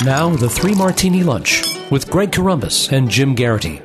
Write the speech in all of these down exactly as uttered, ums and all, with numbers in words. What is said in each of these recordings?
Now, the Three Martini Lunch with Greg Corombos and Jim Garrity.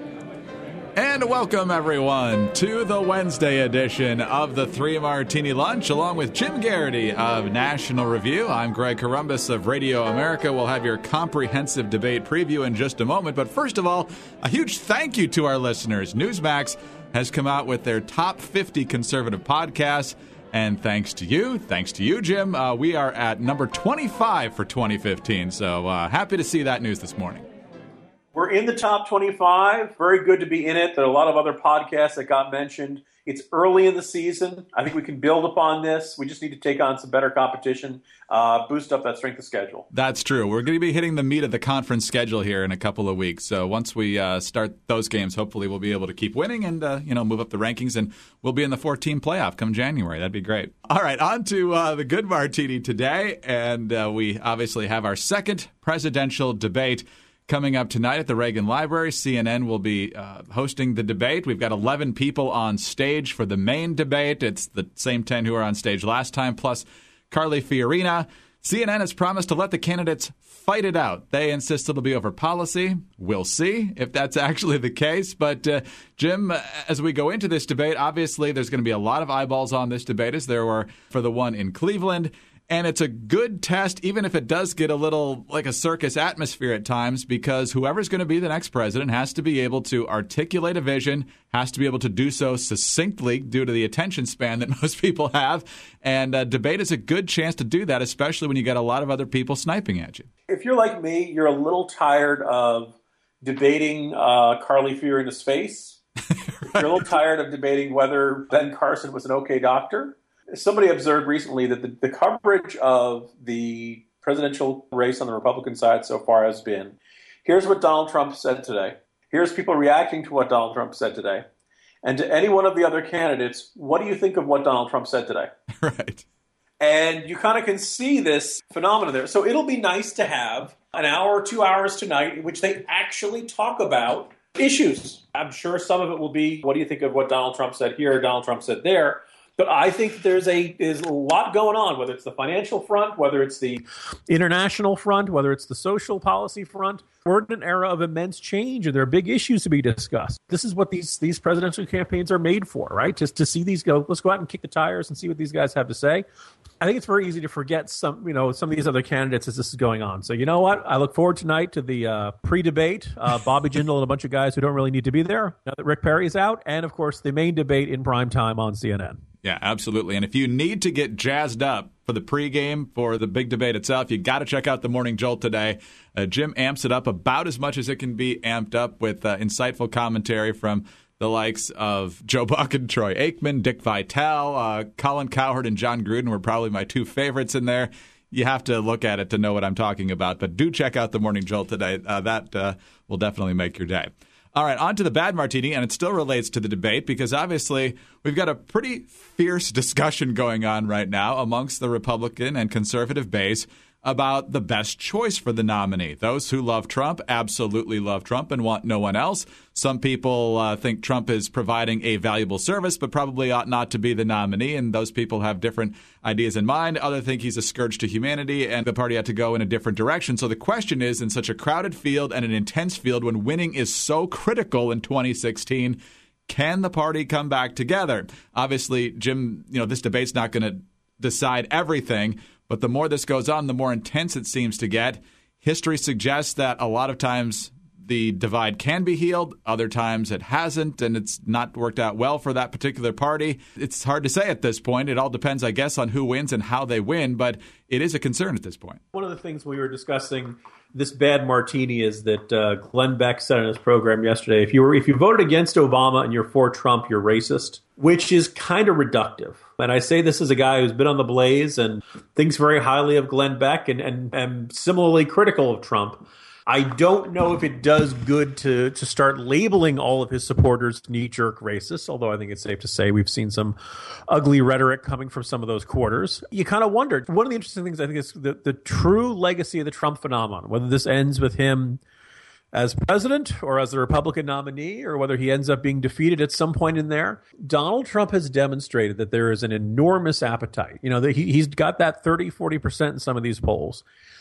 And welcome, everyone, to the Wednesday edition of the Three Martini Lunch, along with Jim Garrity of National Review. I'm Greg Corombos of Radio America. We'll have your comprehensive debate preview in just a moment. But first of all, a huge thank you to our listeners. Newsmax has come out with their top fifty conservative podcasts. And thanks to you, thanks to you, Jim, uh, we are at number twenty-five for twenty fifteen. So uh, happy to see that news this morning. We're in the top twenty-five. Very good to be in it. There are a lot of other podcasts that got mentioned. It's early in the season. I think we can build upon this. We just need to take on some better competition, uh, boost up that strength of schedule. That's true. We're going to be hitting the meat of the conference schedule here in a couple of weeks. So once we uh, start those games, hopefully we'll be able to keep winning and uh, you know move up the rankings, and we'll be in the four-team playoff come January. That'd be great. All right, on to uh, the good martini today, and uh, we obviously have our second presidential debate coming up tonight at the Reagan Library. C N N will be uh, hosting the debate. We've got eleven people on stage for the main debate. It's the same ten who were on stage last time, plus Carly Fiorina. C N N has promised to let the candidates fight it out. They insist it'll be over policy. We'll see if that's actually the case. But, uh, Jim, as we go into this debate, obviously there's going to be a lot of eyeballs on this debate, as there were for the one in Cleveland. And it's a good test, even if it does get a little like a circus atmosphere at times, because whoever's going to be the next president has to be able to articulate a vision, has to be able to do so succinctly due to the attention span that most people have. And uh, debate is a good chance to do that, especially when you got a lot of other people sniping at you. If you're like me, you're a little tired of debating uh, Carly Fiorina's face. Right. You're a little tired of debating whether Ben Carson was an okay doctor. Somebody observed recently that the, the coverage of the presidential race on the Republican side so far has been, here's what Donald Trump said today. Here's people reacting to what Donald Trump said today. And to any one of the other candidates, what do you think of what Donald Trump said today? Right. And you kind of can see this phenomenon there. So it'll be nice to have an hour or two hours tonight in which they actually talk about issues. I'm sure some of it will be, what do you think of what Donald Trump said here, Donald Trump said there? But I think there's a there's a lot going on, whether it's the financial front, whether it's the international front, whether it's the social policy front. We're in an era of immense change, and there are big issues to be discussed. This is what these these presidential campaigns are made for, right? Just to see these go, let's go out and kick the tires and see what these guys have to say. I think it's very easy to forget some, you know, some of these other candidates as this is going on. So you know what? I look forward tonight to the uh, pre-debate, uh, Bobby Jindal and a bunch of guys who don't really need to be there now that Rick Perry is out, and of course the main debate in prime time on C N N. Yeah, absolutely. And if you need to get jazzed up for the pregame, for the big debate itself, you got to check out the Morning Jolt today. Uh, Jim amps it up about as much as it can be amped up with uh, insightful commentary from the likes of Joe Buck and Troy Aikman, Dick Vitale, uh, Colin Cowherd, and John Gruden were probably my two favorites in there. You have to look at it to know what I'm talking about. But do check out the Morning Jolt today. Uh, that uh, will definitely make your day. All right, on to the bad martini, and it still relates to the debate because obviously we've got a pretty fierce discussion going on right now amongst the Republican and conservative base about the best choice for the nominee. Those who love Trump absolutely love Trump and want no one else. Some people uh, think Trump is providing a valuable service but probably ought not to be the nominee, and those people have different ideas in mind. Others think he's a scourge to humanity and the party ought to go in a different direction. So the question is, in such a crowded field and an intense field when winning is so critical in twenty sixteen, can the party come back together? Obviously, Jim, you know, this debate's not going to decide everything, but the more this goes on, the more intense it seems to get. History suggests that a lot of times the divide can be healed. Other times it hasn't, and it's not worked out well for that particular party. It's hard to say at this point. It all depends, I guess, on who wins and how they win, but it is a concern at this point. One of the things we were discussing this bad martini is that uh, Glenn Beck said in his program yesterday, if you were if you voted against Obama and you're for Trump, you're racist, which is kind of reductive. And I say this as a guy who's been on the Blaze and thinks very highly of Glenn Beck and, and, and similarly critical of Trump. I don't know if it does good to to start labeling all of his supporters knee-jerk racists, although I think it's safe to say we've seen some ugly rhetoric coming from some of those quarters. You kind of wondered. One of the interesting things I think is the, the true legacy of the Trump phenomenon, whether this ends with him as president or as the Republican nominee or whether he ends up being defeated at some point in there. Donald Trump has demonstrated that there is an enormous appetite. You know, that he, he's got that thirty, forty percent in some of these polls.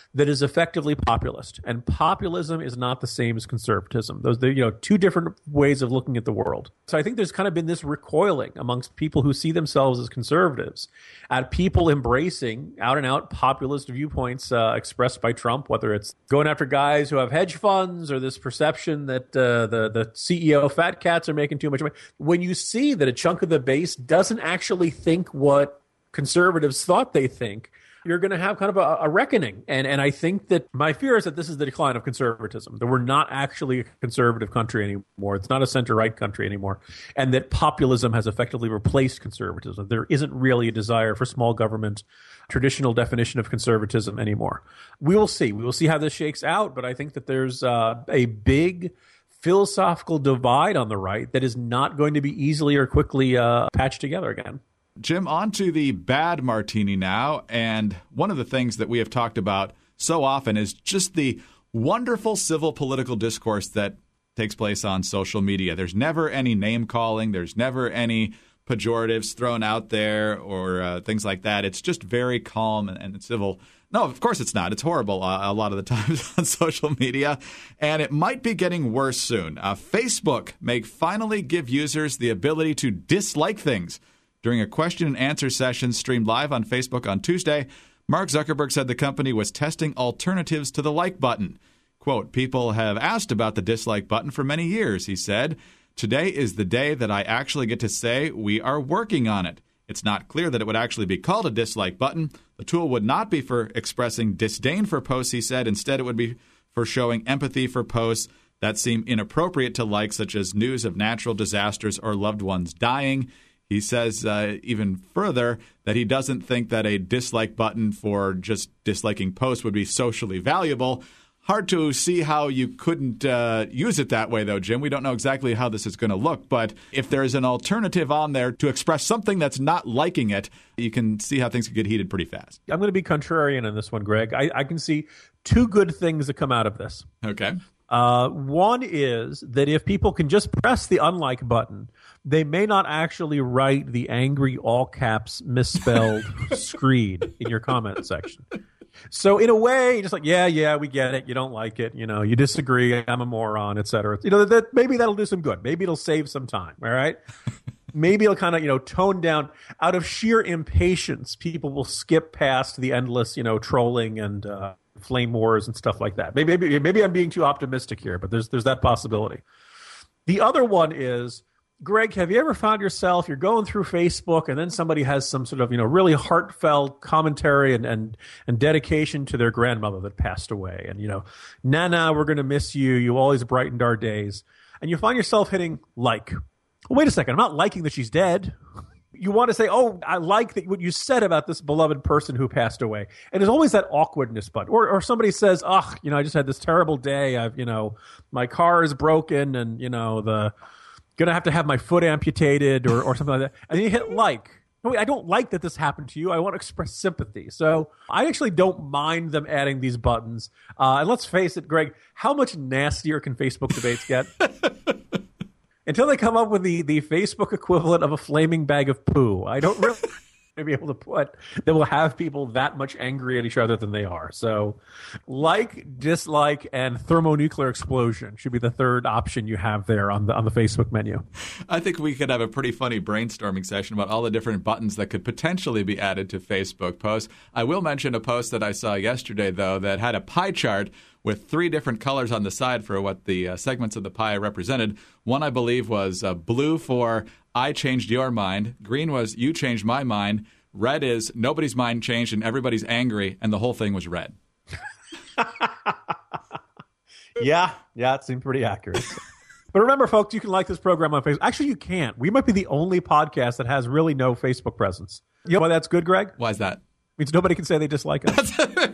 that is effectively populist. And populism is not the same as conservatism. Those are, you know, two different ways of looking at the world. So I think there's kind of been this recoiling amongst people who see themselves as conservatives at people embracing out and out populist viewpoints uh, expressed by Trump, whether it's going after guys who have hedge funds or this perception that uh, the, the C E O fat cats are making too much money. When you see that a chunk of the base doesn't actually think what conservatives thought they think, you're going to have kind of a, a reckoning. And and I think that my fear is that this is the decline of conservatism, that we're not actually a conservative country anymore. It's not a center-right country anymore. And that populism has effectively replaced conservatism. There isn't really a desire for small government, traditional definition of conservatism anymore. We will see. We will see how this shakes out. But I think that there's uh, a big philosophical divide on the right that is not going to be easily or quickly uh, patched together again. Jim, on to the bad martini now. And one of the things that we have talked about so often is just the wonderful civil political discourse that takes place on social media. There's never any name calling. There's never any pejoratives thrown out there or uh, things like that. It's just very calm and, and civil. No, of course it's not. It's horrible uh, a lot of the times on social media, and it might be getting worse soon. Uh, Facebook may finally give users the ability to dislike things. During a question and answer session streamed live on Facebook on Tuesday, Mark Zuckerberg said the company was testing alternatives to the like button. Quote, people have asked about the dislike button for many years, he said. Today is the day that I actually get to say we are working on it. It's not clear that it would actually be called a dislike button. The tool would not be for expressing disdain for posts, he said. Instead, it would be for showing empathy for posts that seem inappropriate to like, such as news of natural disasters or loved ones dying. He says uh, even further that he doesn't think that a dislike button for just disliking posts would be socially valuable. Hard to see how you couldn't uh, use it that way, though, Jim. We don't know exactly how this is going to look. But if there's an alternative on there to express something that's not liking it, you can see how things could get heated pretty fast. I'm going to be contrarian on this one, Greg. I, I can see two good things that come out of this. Okay. Uh, one is that if people can just press the unlike button, they may not actually write the angry all caps misspelled screed in your comment section. So in a way, you're just like, yeah, yeah, we get it. You don't like it. You know, you disagree. I'm a moron, et cetera. You know, that maybe that'll do some good. Maybe it'll save some time. All right. Maybe it'll kind of, you know, tone down out of sheer impatience. People will skip past the endless, you know, trolling and uh, flame wars and stuff like that. Maybe, maybe, maybe I'm being too optimistic here, but there's there's that possibility. The other one is, Greg, have you ever found yourself, you're going through Facebook and then somebody has some sort of, you know, really heartfelt commentary and, and, and dedication to their grandmother that passed away. And, you know, Nana, we're going to miss you. You always brightened our days. And you find yourself hitting like. Well, wait a second. I'm not liking that she's dead. You want to say, oh, I like that what you said about this beloved person who passed away. And there's always that awkwardness button. Or, or somebody says, oh, you know, I just had this terrible day. I've, you know, my car is broken and, you know, the... going to have to have my foot amputated or, or something like that. And then you hit like. No, wait, I don't like that this happened to you. I want to express sympathy. So I actually don't mind them adding these buttons. Uh, and let's face it, Greg, how much nastier can Facebook debates get? Until they come up with the, the Facebook equivalent of a flaming bag of poo. I don't really to be able to put that will have people that much angry at each other than they are. So like, dislike, and thermonuclear explosion should be the third option you have there on the on the Facebook menu. I think we could have a pretty funny brainstorming session about all the different buttons that could potentially be added to Facebook posts. I will mention a post that I saw yesterday, though, that had a pie chart with three different colors on the side for what the uh, segments of the pie represented. One, I believe, was uh, blue for I changed your mind. Green was you changed my mind. Red is nobody's mind changed and everybody's angry, and the whole thing was red. yeah, yeah, it seemed pretty accurate. But remember, folks, you can like this program on Facebook. Actually, you can't. We might be the only podcast that has really no Facebook presence. You know why that's good, Greg? Why is that? It means nobody can say they dislike us.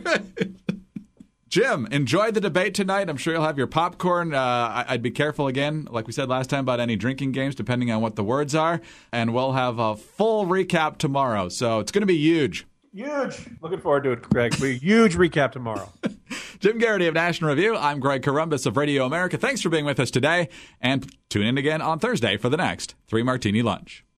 Jim, enjoy the debate tonight. I'm sure you'll have your popcorn. Uh, I'd be careful again, like we said last time, about any drinking games, depending on what the words are. And we'll have a full recap tomorrow. So it's going to be huge. Huge. Looking forward to it, Greg. We huge recap tomorrow. Jim Garrity of National Review. I'm Greg Corombos of Radio America. Thanks for being with us today. And tune in again on Thursday for the next Three Martini Lunch.